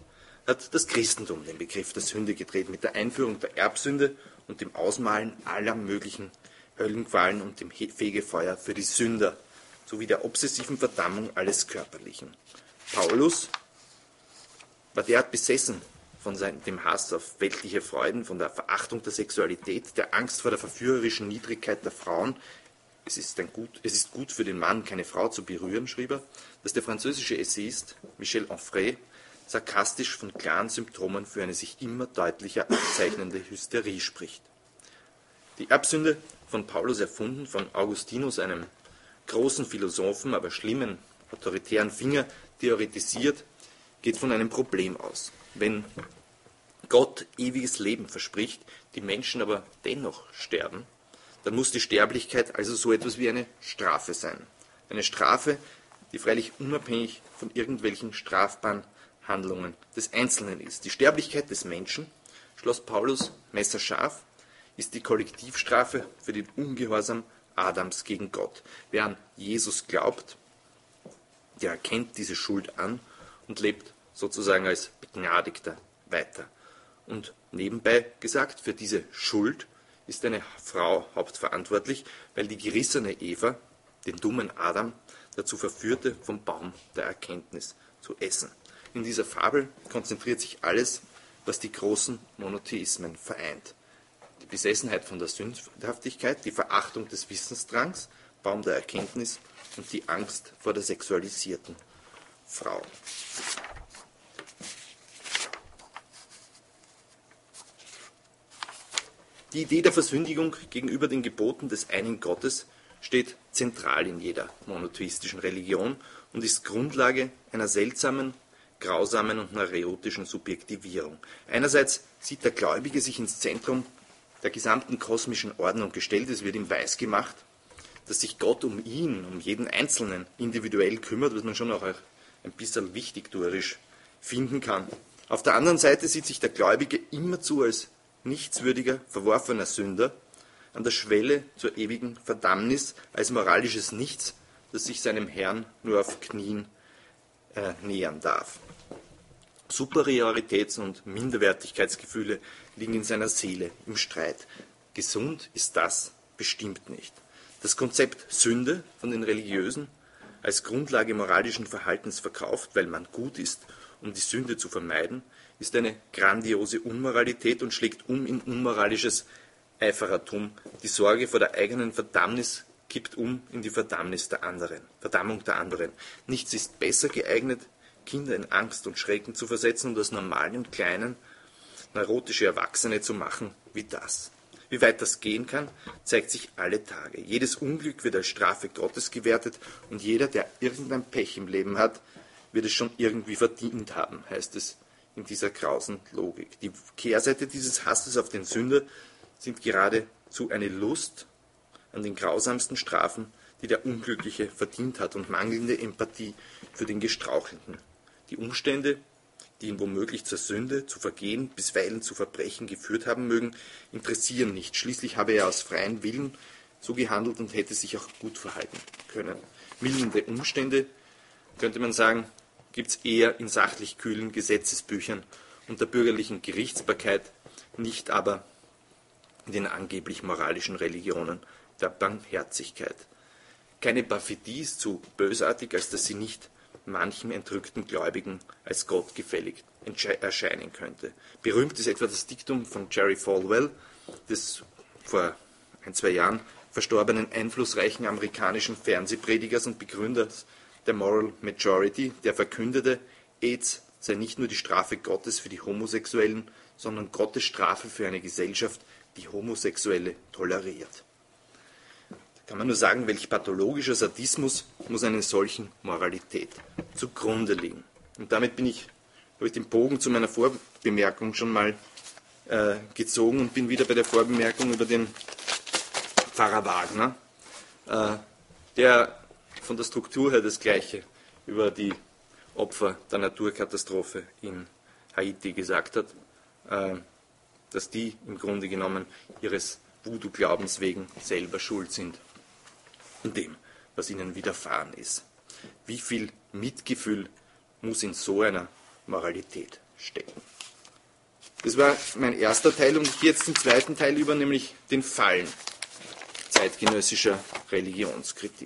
hat das Christentum den Begriff der Sünde gedreht mit der Einführung der Erbsünde und dem Ausmalen aller möglichen Höllenqualen und dem Fegefeuer für die Sünder, sowie der obsessiven Verdammung alles Körperlichen. Paulus war derart besessen von seinem, dem Hass auf weltliche Freuden, von der Verachtung der Sexualität, der Angst vor der verführerischen Niedrigkeit der Frauen. Es ist, ein gut, es ist gut für den Mann, keine Frau zu berühren, schrieb er, dass der französische Essayist Michel Onfray sarkastisch von klaren Symptomen für eine sich immer deutlicher abzeichnende Hysterie spricht. Die Erbsünde, von Paulus erfunden, von Augustinus, einem großen Philosophen, aber schlimmen, autoritären Finger, theoretisiert, geht von einem Problem aus. Wenn Gott ewiges Leben verspricht, die Menschen aber dennoch sterben, dann muss die Sterblichkeit also so etwas wie eine Strafe sein. Eine Strafe, die freilich unabhängig von irgendwelchen strafbaren Handlungen des Einzelnen ist. Die Sterblichkeit des Menschen, schloss Paulus messerscharf, ist die Kollektivstrafe für den Ungehorsam Adams gegen Gott. Wer an Jesus glaubt, der erkennt diese Schuld an und lebt sozusagen als Begnadigter weiter. Und nebenbei gesagt, für diese Schuld ist eine Frau hauptverantwortlich, weil die gerissene Eva den dummen Adam dazu verführte, vom Baum der Erkenntnis zu essen. In dieser Fabel konzentriert sich alles, was die großen Monotheismen vereint. Die Besessenheit von der Sündhaftigkeit, die Verachtung des Wissensdrangs, Baum der Erkenntnis und die Angst vor der sexualisierten Frau. Die Idee der Versündigung gegenüber den Geboten des einen Gottes steht zentral in jeder monotheistischen Religion und ist Grundlage einer seltsamen, grausamen und neureotischen Subjektivierung. Einerseits sieht der Gläubige sich ins Zentrum der gesamten kosmischen Ordnung gestellt. Es wird ihm weisgemacht, dass sich Gott um ihn, um jeden Einzelnen individuell kümmert, was man schon auch ein bisschen wichtigtuerisch finden kann. Auf der anderen Seite sieht sich der Gläubige immerzu als nichtswürdiger, verworfener Sünder an der Schwelle zur ewigen Verdammnis, als moralisches Nichts, das sich seinem Herrn nur auf Knien äh, nähern darf. Superioritäts- und Minderwertigkeitsgefühle liegen in seiner Seele im Streit. Gesund ist das bestimmt nicht. Das Konzept Sünde von den Religiösen als Grundlage moralischen Verhaltens verkauft, weil man gut ist, um die Sünde zu vermeiden, ist eine grandiose Unmoralität und schlägt um in unmoralisches Eiferertum. Die Sorge vor der eigenen Verdammnis kippt um in die Verdammnis der anderen, Verdammung der anderen. Nichts ist besser geeignet, Kinder in Angst und Schrecken zu versetzen und aus normalen und kleinen neurotische Erwachsene zu machen wie das. Wie weit das gehen kann, zeigt sich alle Tage. Jedes Unglück wird als Strafe Gottes gewertet und jeder, der irgendein Pech im Leben hat, wird es schon irgendwie verdient haben, heißt es in dieser grausen Logik. Die Kehrseite dieses Hasses auf den Sünder sind geradezu eine Lust an den grausamsten Strafen, die der Unglückliche verdient hat, und mangelnde Empathie für den Gestrauchelnden. Die Umstände, die ihn womöglich zur Sünde, zu Vergehen, bisweilen zu Verbrechen geführt haben mögen, interessieren nicht. Schließlich habe er aus freiem Willen so gehandelt und hätte sich auch gut verhalten können. Mildernde Umstände, könnte man sagen, gibt es eher in sachlich kühlen Gesetzesbüchern und der bürgerlichen Gerichtsbarkeit, nicht aber in den angeblich moralischen Religionen der Barmherzigkeit. Keine Perfidie ist so bösartig, als dass sie nicht manchem entrückten Gläubigen als gottgefällig erscheinen könnte. Berühmt ist etwa das Diktum von Jerry Falwell, des vor ein, zwei Jahren verstorbenen einflussreichen amerikanischen Fernsehpredigers und Begründers der Moral Majority, der verkündete, AIDS sei nicht nur die Strafe Gottes für die Homosexuellen, sondern Gottes Strafe für eine Gesellschaft, die Homosexuelle toleriert. Da kann man nur sagen, welch pathologischer Sadismus muss einer solchen Moralität zugrunde liegen. Und damit bin ich, habe ich den Bogen zu meiner Vorbemerkung schon mal äh, gezogen und bin wieder bei der Vorbemerkung über den Pfarrer Wagner, äh, der von der Struktur her das Gleiche über die Opfer der Naturkatastrophe in Haiti gesagt hat, äh, dass die im Grunde genommen ihres Voodoo-Glaubens wegen selber schuld sind an dem, was ihnen widerfahren ist. Wie viel Mitgefühl muss in so einer Moralität stecken. Das war mein erster Teil und ich gehe jetzt zum zweiten Teil über, nämlich den Fallen zeitgenössischer Religionskritik.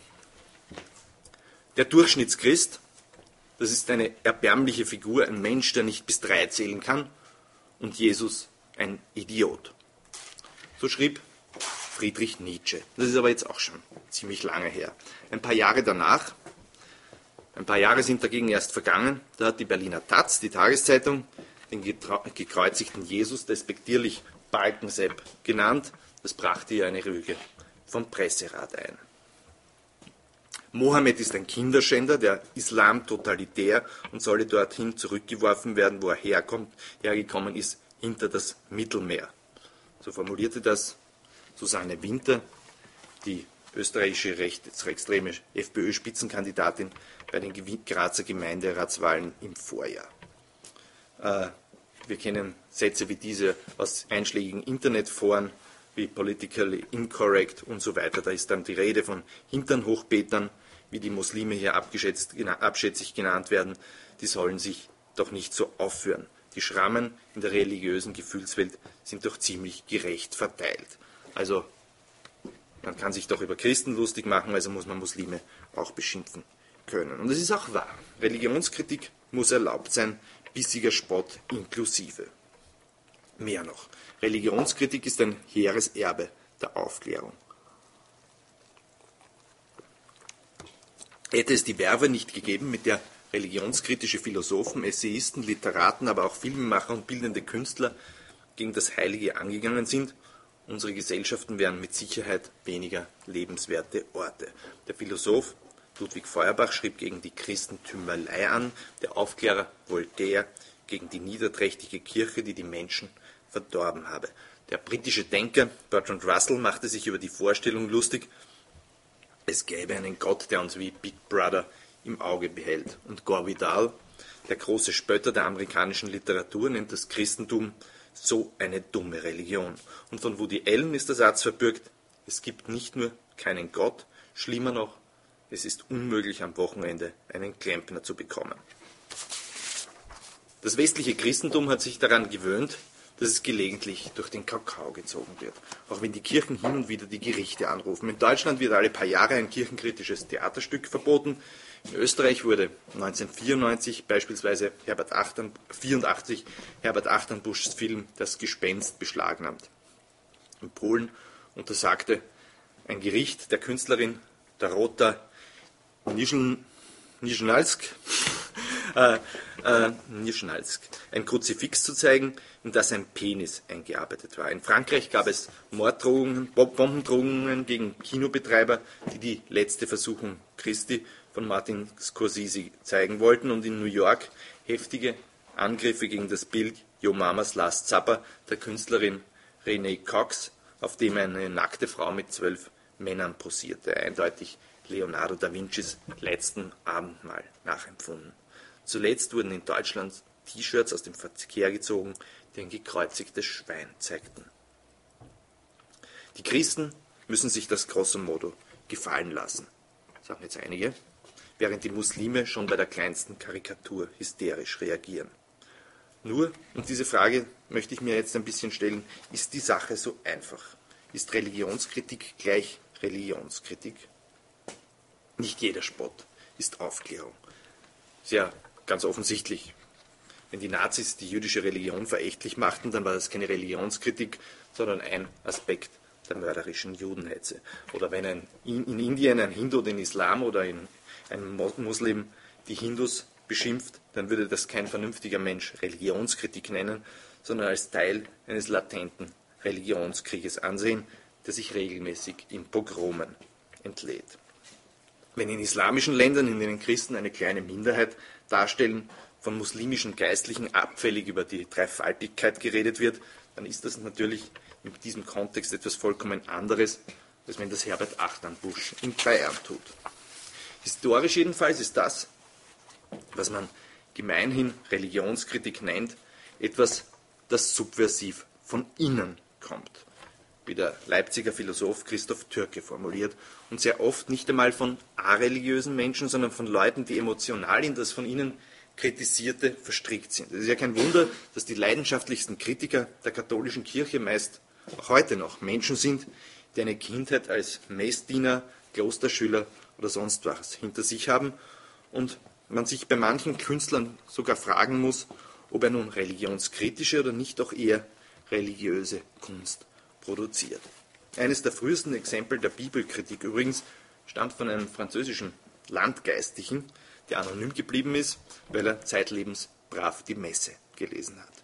Der Durchschnittschrist, das ist eine erbärmliche Figur, ein Mensch, der nicht bis drei zählen kann, und Jesus ein Idiot. So schrieb Friedrich Nietzsche. Das ist aber jetzt auch schon ziemlich lange her. Ein paar Jahre danach, ein paar Jahre sind dagegen erst vergangen, da hat die Berliner Taz, die Tageszeitung, den gekreuzigten Jesus despektierlich Balkensepp genannt. Das brachte ihr eine Rüge vom Presserat ein. Mohammed ist ein Kinderschänder, der Islam totalitär und solle dorthin zurückgeworfen werden, wo er herkommt, hergekommen ist, hinter das Mittelmeer. So formulierte das Susanne Winter, die österreichische rechtsextreme FPÖ-Spitzenkandidatin bei den Grazer Gemeinderatswahlen im Vorjahr. Äh, wir kennen Sätze wie diese aus einschlägigen Internetforen wie Politically Incorrect und so weiter. Da ist dann die Rede von Hinternhochbetern, wie die Muslime hier abschätzig genannt werden. Die sollen sich doch nicht so aufführen. Die Schrammen in der religiösen Gefühlswelt sind doch ziemlich gerecht verteilt. Also man kann sich doch über Christen lustig machen, also muss man Muslime auch beschimpfen können. Und es ist auch wahr. Religionskritik muss erlaubt sein, bissiger Spott inklusive. Mehr noch. Religionskritik ist ein hehres Erbe der Aufklärung. Hätte es die Verve nicht gegeben, mit der religionskritische Philosophen, Essayisten, Literaten, aber auch Filmemacher und bildende Künstler gegen das Heilige angegangen sind, unsere Gesellschaften wären mit Sicherheit weniger lebenswerte Orte. Der Philosoph Ludwig Feuerbach schrieb gegen die Christentümelei an, der Aufklärer Voltaire gegen die niederträchtige Kirche, die die Menschen verdorben habe. Der britische Denker Bertrand Russell machte sich über die Vorstellung lustig, es gäbe einen Gott, der uns wie Big Brother im Auge behält. Und Gore Vidal, der große Spötter der amerikanischen Literatur, nennt das Christentum so eine dumme Religion. Und von Woody Allen ist der Satz verbürgt, es gibt nicht nur keinen Gott, schlimmer noch, es ist unmöglich am Wochenende einen Klempner zu bekommen. Das westliche Christentum hat sich daran gewöhnt, dass es gelegentlich durch den Kakao gezogen wird. Auch wenn die Kirchen hin und wieder die Gerichte anrufen. In Deutschland wird alle paar Jahre ein kirchenkritisches Theaterstück verboten. In Österreich wurde neunzehnhundertvierundneunzig beispielsweise Herbert Achtern, vierundachtzig Herbert Achternbuschs Film Das Gespenst beschlagnahmt. In Polen untersagte ein Gericht der Künstlerin Dorota Nischnalsk, äh, äh, Nischnalsk ein Kruzifix zu zeigen, in das ein Penis eingearbeitet war. In Frankreich gab es Morddrohungen, Bombendrohungen gegen Kinobetreiber, die die letzte Versuchung Christi von Martin Scorsese zeigen wollten, und in New York heftige Angriffe gegen das Bild Yo Mama's Last Supper der Künstlerin Renee Cox, auf dem eine nackte Frau mit zwölf Männern posierte, eindeutig Leonardo da Vincis letzten Abendmahl nachempfunden. Zuletzt wurden in Deutschland T-Shirts aus dem Verkehr gezogen, die ein gekreuzigtes Schwein zeigten. Die Christen müssen sich das grosso modo gefallen lassen, sagen jetzt einige, während die Muslime schon bei der kleinsten Karikatur hysterisch reagieren. Nur, und diese Frage möchte ich mir jetzt ein bisschen stellen, ist die Sache so einfach? Ist Religionskritik gleich Religionskritik? Nicht jeder Spott ist Aufklärung. Ist ja ganz offensichtlich. Wenn die Nazis die jüdische Religion verächtlich machten, dann war das keine Religionskritik, sondern ein Aspekt der mörderischen Judenhetze. Oder wenn ein, in Indien ein Hindu den Islam oder ein, ein Muslim die Hindus beschimpft, dann würde das kein vernünftiger Mensch Religionskritik nennen, sondern als Teil eines latenten Religionskrieges ansehen, der sich regelmäßig in Pogromen entlädt. Wenn in islamischen Ländern, in denen Christen eine kleine Minderheit darstellen, von muslimischen Geistlichen abfällig über die Dreifaltigkeit geredet wird, dann ist das natürlich in diesem Kontext etwas vollkommen anderes, als wenn das Herbert Achternbusch in Bayern tut. Historisch jedenfalls ist das, was man gemeinhin Religionskritik nennt, etwas, das subversiv von innen kommt, wie der Leipziger Philosoph Christoph Türke formuliert, und sehr oft nicht einmal von areligiösen Menschen, sondern von Leuten, die emotional in das von ihnen Kritisierte verstrickt sind. Es ist ja kein Wunder, dass die leidenschaftlichsten Kritiker der katholischen Kirche meist auch heute noch Menschen sind, die eine Kindheit als Messdiener, Klosterschüler oder sonst was hinter sich haben und man sich bei manchen Künstlern sogar fragen muss, ob er nun religionskritische oder nicht auch eher religiöse Kunst produziert. Eines der frühesten Exempel der Bibelkritik übrigens stammt von einem französischen Landgeistlichen, der anonym geblieben ist, weil er zeitlebens brav die Messe gelesen hat.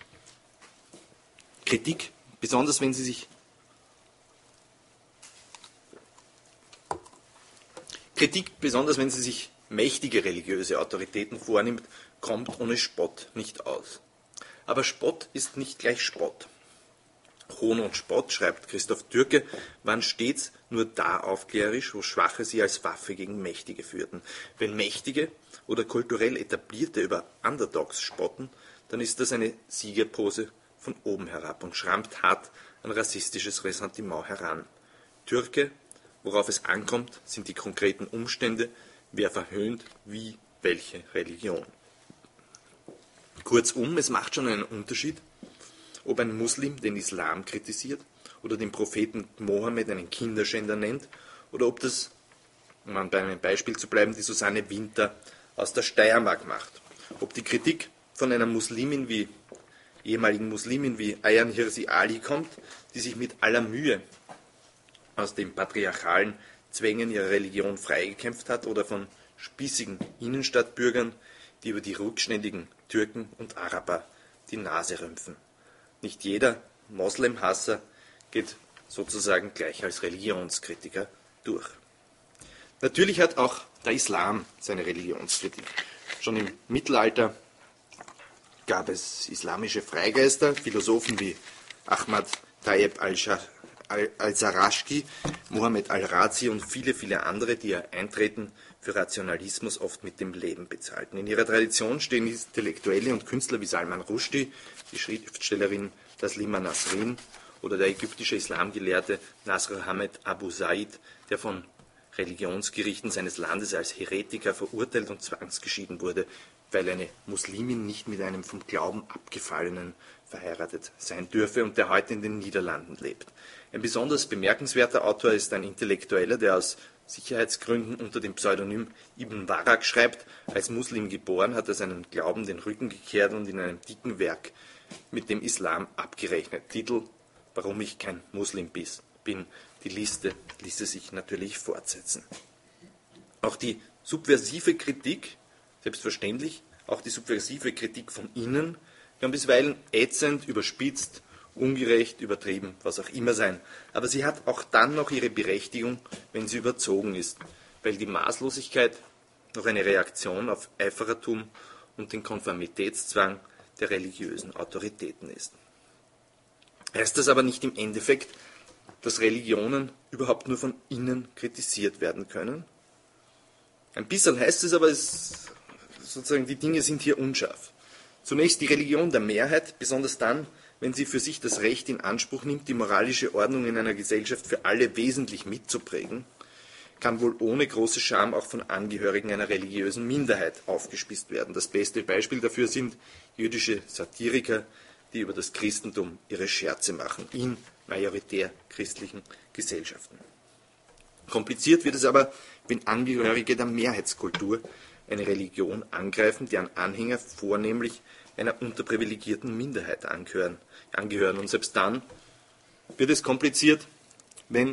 Kritik, besonders wenn sie sich Kritik, besonders wenn sie sich mächtige religiöse Autoritäten vornimmt, kommt ohne Spott nicht aus. Aber Spott ist nicht gleich Spott. Hohn und Spott, schreibt Christoph Türke, waren stets nur da aufklärerisch, wo Schwache sie als Waffe gegen Mächtige führten. Wenn Mächtige oder kulturell Etablierte über Underdogs spotten, dann ist das eine Siegerpose von oben herab und schrammt hart ein rassistisches Ressentiment heran. Türke, worauf es ankommt, sind die konkreten Umstände, wer verhöhnt, wie, welche Religion. Kurzum, es macht schon einen Unterschied, ob ein Muslim den Islam kritisiert oder den Propheten Mohammed einen Kinderschänder nennt oder ob das, um bei einem Beispiel zu bleiben, die Susanne Winter aus der Steiermark macht. Ob die Kritik von einer Muslimin wie, ehemaligen Muslimin wie Ayaan Hirsi Ali kommt, die sich mit aller Mühe aus den patriarchalen Zwängen ihrer Religion freigekämpft hat oder von spießigen Innenstadtbürgern, die über die rückständigen Türken und Araber die Nase rümpfen. Nicht jeder Moslemhasser geht sozusagen gleich als Religionskritiker durch. Natürlich hat auch der Islam seine Religionskritik. Schon im Mittelalter gab es islamische Freigeister, Philosophen wie Ahmad Tayyib al-Sarashki, Mohammed al-Razi und viele, viele andere, die ihr Eintreten für Rationalismus oft mit dem Leben bezahlten. In ihrer Tradition stehen Intellektuelle und Künstler wie Salman Rushdie, die Schriftstellerin Taslima Nasrin oder der ägyptische Islamgelehrte Nasr Hamed Abu Said, der von Religionsgerichten seines Landes als Heretiker verurteilt und zwangsgeschieden wurde, weil eine Muslimin nicht mit einem vom Glauben abgefallenen verheiratet sein dürfe und der heute in den Niederlanden lebt. Ein besonders bemerkenswerter Autor ist ein Intellektueller, der aus Sicherheitsgründen unter dem Pseudonym Ibn Warraq schreibt. Als Muslim geboren hat er seinen Glauben den Rücken gekehrt und in einem dicken Werk mit dem Islam abgerechnet. Titel: Warum ich kein Muslim bin. Die Liste ließe sich natürlich fortsetzen. Auch die subversive Kritik, selbstverständlich, auch die subversive Kritik von innen, kann bisweilen ätzend, überspitzt, ungerecht, übertrieben, was auch immer sein. Aber sie hat auch dann noch ihre Berechtigung, wenn sie überzogen ist, weil die Maßlosigkeit noch eine Reaktion auf Eiferertum und den Konformitätszwang der religiösen Autoritäten ist. Heißt das aber nicht im Endeffekt, dass Religionen überhaupt nur von innen kritisiert werden können? Ein bisschen heißt es aber, es, sozusagen die Dinge sind hier unscharf. Zunächst die Religion der Mehrheit, besonders dann, wenn sie für sich das Recht in Anspruch nimmt, die moralische Ordnung in einer Gesellschaft für alle wesentlich mitzuprägen, kann wohl ohne große Scham auch von Angehörigen einer religiösen Minderheit aufgespießt werden. Das beste Beispiel dafür sind jüdische Satiriker, die über das Christentum ihre Scherze machen, in majoritär christlichen Gesellschaften. Kompliziert wird es aber, wenn Angehörige der Mehrheitskultur eine Religion angreifen, deren Anhänger vornehmlich einer unterprivilegierten Minderheit angehören. angehören. Und selbst dann wird es kompliziert, wenn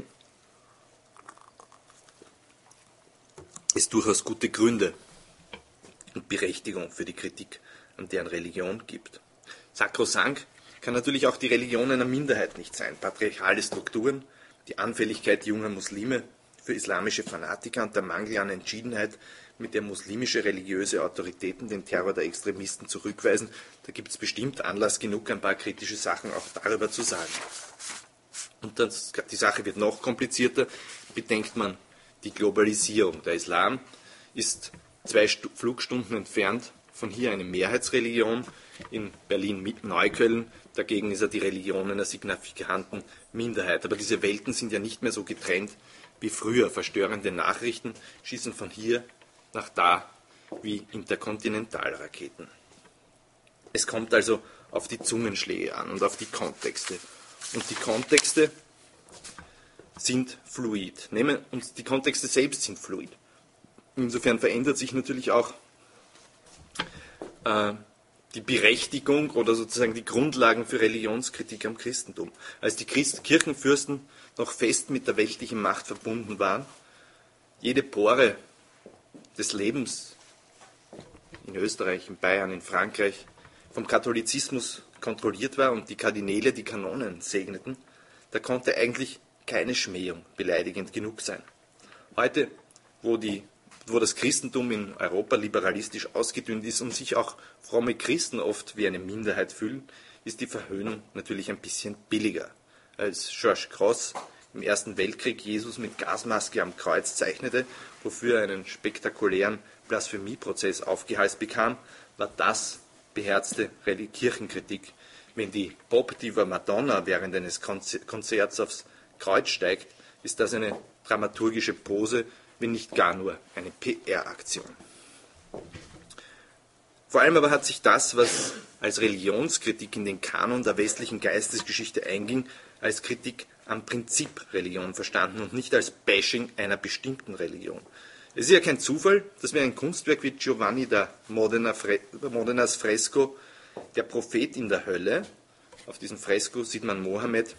es durchaus gute Gründe und Berechtigung für die Kritik an deren Religion gibt. Sakrosankt kann natürlich auch die Religion einer Minderheit nicht sein. Patriarchale Strukturen, die Anfälligkeit junger Muslime für islamische Fanatiker und der Mangel an Entschiedenheit, mit der muslimische religiöse Autoritäten den Terror der Extremisten zurückweisen, da gibt es bestimmt Anlass genug, ein paar kritische Sachen auch darüber zu sagen. Und das, die Sache wird noch komplizierter, bedenkt man die Globalisierung. Der Islam ist zwei Stu- Flugstunden entfernt von hier eine Mehrheitsreligion, in Berlin-Neukölln, dagegen ist er die Religion einer signifikanten Minderheit. Aber diese Welten sind ja nicht mehr so getrennt wie früher. Verstörende Nachrichten schießen von hier nach da wie Interkontinentalraketen. Es kommt also auf die Zungenschläge an und auf die Kontexte. Und die Kontexte sind fluid. Nehmen, und die Kontexte selbst sind fluid. Insofern verändert sich natürlich auch äh, die Berechtigung oder sozusagen die Grundlagen für Religionskritik am Christentum. Als die Christ- Kirchenfürsten noch fest mit der weltlichen Macht verbunden waren, jede Pore des Lebens in Österreich, in Bayern, in Frankreich vom Katholizismus kontrolliert war und die Kardinäle die Kanonen segneten, da konnte eigentlich keine Schmähung beleidigend genug sein. Heute, wo, die, wo das Christentum in Europa liberalistisch ausgedünnt ist und sich auch fromme Christen oft wie eine Minderheit fühlen, ist die Verhöhnung natürlich ein bisschen billiger. Als George Cross im Ersten Weltkrieg Jesus mit Gasmaske am Kreuz zeichnete, wofür er einen spektakulären Blasphemieprozess aufgeheißt bekam, war das beherzte Kirchenkritik. Wenn die Pop-Diva Madonna während eines Konzerts aufs Kreuz steigt, ist das eine dramaturgische Pose, wenn nicht gar nur eine P R-Aktion. Vor allem aber hat sich das, was als Religionskritik in den Kanon der westlichen Geistesgeschichte einging, als Kritik am Prinzip Religion verstanden und nicht als Bashing einer bestimmten Religion. Es ist ja kein Zufall, dass wir ein Kunstwerk wie Giovanni da Modena Fre Modenas Fresko, der Prophet in der Hölle, auf diesem Fresko sieht man Mohammed,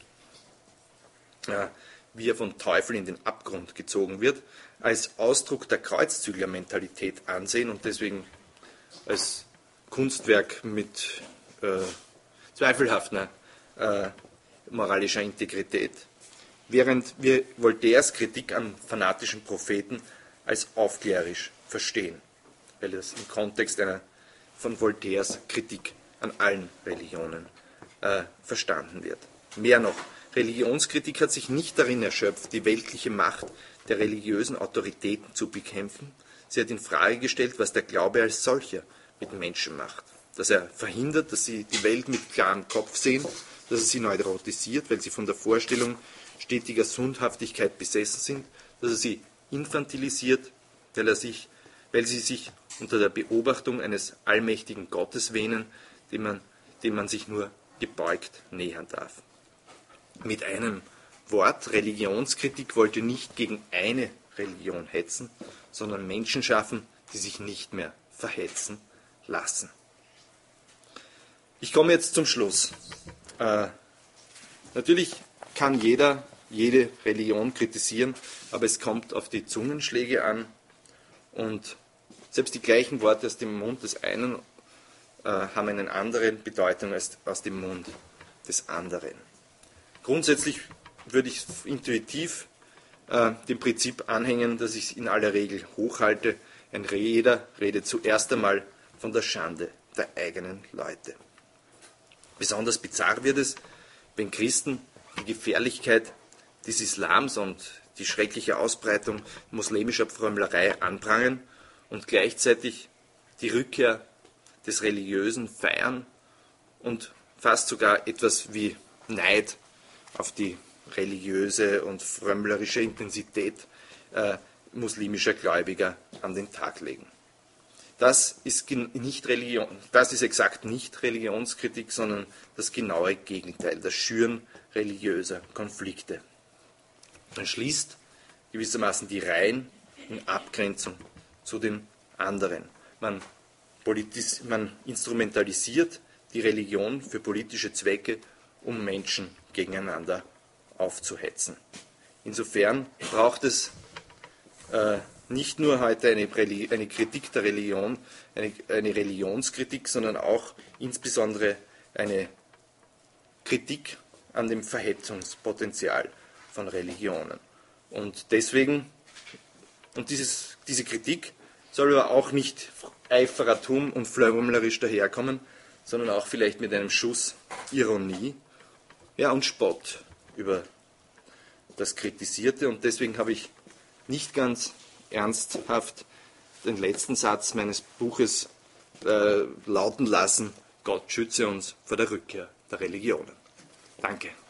äh, wie er vom Teufel in den Abgrund gezogen wird, als Ausdruck der Kreuzzüglermentalität ansehen und deswegen als Kunstwerk mit äh, zweifelhafter äh, moralischer Integrität, während wir Voltaires Kritik am fanatischen Propheten als aufklärerisch verstehen, weil das im Kontext einer von Voltaires Kritik an allen Religionen äh, verstanden wird. Mehr noch, Religionskritik hat sich nicht darin erschöpft, die weltliche Macht der religiösen Autoritäten zu bekämpfen. Sie hat in Frage gestellt, was der Glaube als solcher mit Menschen macht. Dass er verhindert, dass sie die Welt mit klarem Kopf sehen, dass er sie neurotisiert, weil sie von der Vorstellung stetiger Sündhaftigkeit besessen sind, dass er sie infantilisiert, weil, er sich, weil sie sich unter der Beobachtung eines allmächtigen Gottes wähnen, dem man, dem man sich nur gebeugt nähern darf. Mit einem Wort, Religionskritik wollte nicht gegen eine Religion hetzen, sondern Menschen schaffen, die sich nicht mehr verhetzen lassen. Ich komme jetzt zum Schluss. Äh, natürlich kann jeder jede Religion kritisieren, aber es kommt auf die Zungenschläge an und selbst die gleichen Worte aus dem Mund des einen äh, haben eine andere Bedeutung als aus dem Mund des anderen. Grundsätzlich würde ich intuitiv äh, dem Prinzip anhängen, dass ich es in aller Regel hochhalte. Ein Jeder redet zuerst einmal von der Schande der eigenen Leute. Besonders bizarr wird es, wenn Christen die Gefährlichkeit des Islams und die schreckliche Ausbreitung muslimischer Frömmlerei anprangern und gleichzeitig die Rückkehr des Religiösen feiern und fast sogar etwas wie Neid auf die religiöse und frömmlerische Intensität äh, muslimischer Gläubiger an den Tag legen. Das ist, nicht Religion, das ist exakt nicht Religionskritik, sondern das genaue Gegenteil, das Schüren religiöser Konflikte. Man schließt gewissermaßen die Reihen in Abgrenzung zu den anderen. Man, politis, man instrumentalisiert die Religion für politische Zwecke, um Menschen gegeneinander aufzuhetzen. Insofern braucht es äh, nicht nur heute eine, eine Kritik der Religion, eine, eine Religionskritik, sondern auch insbesondere eine Kritik an dem Verhetzungspotenzial von Religionen. Und deswegen, und dieses, diese Kritik soll aber auch nicht Eiferertum und frömmlerisch daherkommen, sondern auch vielleicht mit einem Schuss Ironie, ja, und Spott über das Kritisierte. Und deswegen habe ich nicht ganz ernsthaft den letzten Satz meines Buches äh, lauten lassen: Gott schütze uns vor der Rückkehr der Religionen. Danke.